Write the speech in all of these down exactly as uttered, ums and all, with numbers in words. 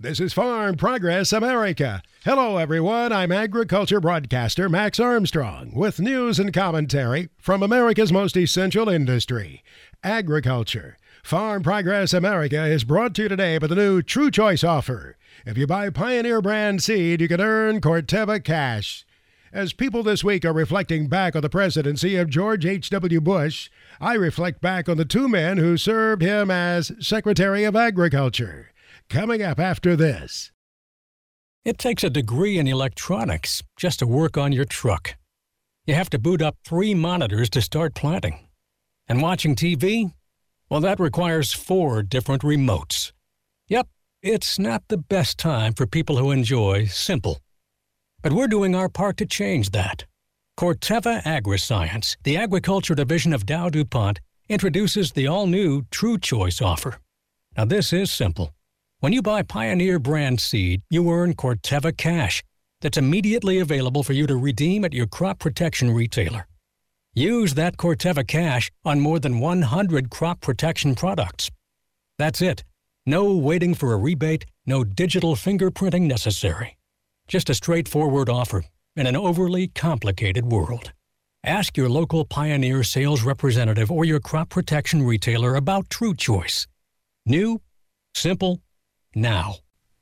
This is Farm Progress America. Hello, everyone. I'm agriculture broadcaster Max Armstrong with news and commentary from America's most essential industry, agriculture. Farm Progress America is brought to you today by the new True Choice offer. If you buy Pioneer brand seed, you can earn Corteva cash. As people this week are reflecting back on the presidency of George H W. Bush, I reflect back on the two men who served him as Secretary of Agriculture. Coming up after this. It takes a degree in electronics just to work on your truck. You have to boot up three monitors to start planting. And watching T V? Well, that requires four different remotes. Yep, it's not the best time for people who enjoy simple. But we're doing our part to change that. Corteva Agriscience, the agriculture division of Dow DuPont, introduces the all-new True Choice offer. Now, this is simple. When you buy Pioneer brand seed, you earn Corteva cash that's immediately available for you to redeem at your crop protection retailer. Use that Corteva cash on more than one hundred crop protection products. That's it. No waiting for a rebate, no digital fingerprinting necessary. Just a straightforward offer in an overly complicated world. Ask your local Pioneer sales representative or your crop protection retailer about True Choice. New, simple, now.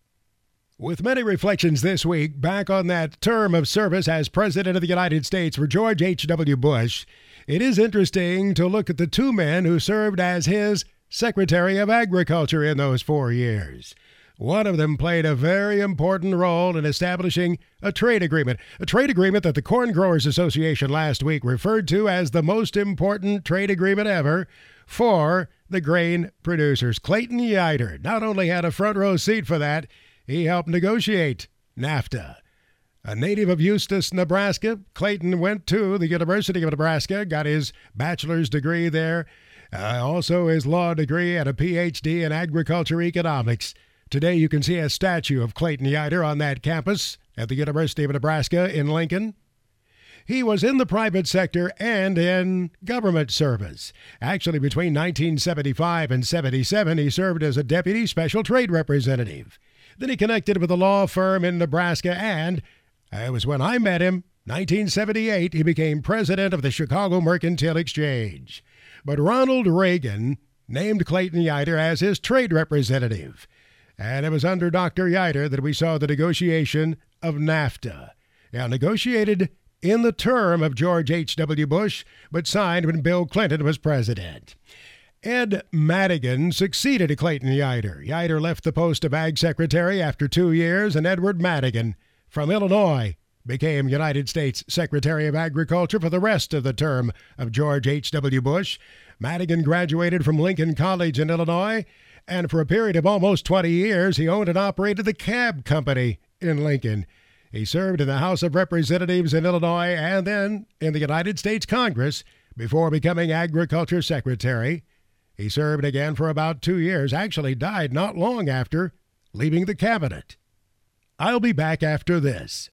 With many reflections this week back on that term of service as President of the United States for George H W. Bush, it is interesting to look at the two men who served as his Secretary of Agriculture in those four years. One of them played a very important role in establishing a trade agreement, a trade agreement that the Corn Growers Association last week referred to as the most important trade agreement ever for the grain producers. Clayton Yeutter not only had a front row seat for that, he helped negotiate NAFTA. A native of Eustis, Nebraska, Clayton went to the University of Nebraska, got his bachelor's degree there, uh, also his law degree and a P H D in agriculture economics. Today you can see a statue of Clayton Yeutter on that campus at the University of Nebraska in Lincoln. He was in the private sector and in government service. Actually, between nineteen seventy-five and seventy-seven, he served as a deputy special trade representative. Then he connected with a law firm in Nebraska, and it was when I met him, nineteen seventy-eight, he became president of the Chicago Mercantile Exchange. But Ronald Reagan named Clayton Yeutter as his trade representative. And it was under Doctor Yeutter that we saw the negotiation of NAFTA. Now, negotiated in the term of George H W. Bush, but signed when Bill Clinton was president. Ed Madigan succeeded Clayton Yeutter. Yeutter left the post of Ag Secretary after two years, and Edward Madigan from Illinois became United States Secretary of Agriculture for the rest of the term of George H W. Bush. Madigan graduated from Lincoln College in Illinois, and for a period of almost twenty years, he owned and operated the Cab Company in Lincoln. He served in the House of Representatives in Illinois and then in the United States Congress before becoming Agriculture Secretary. He served again for about two years, actually died not long after leaving the cabinet. I'll be back after this.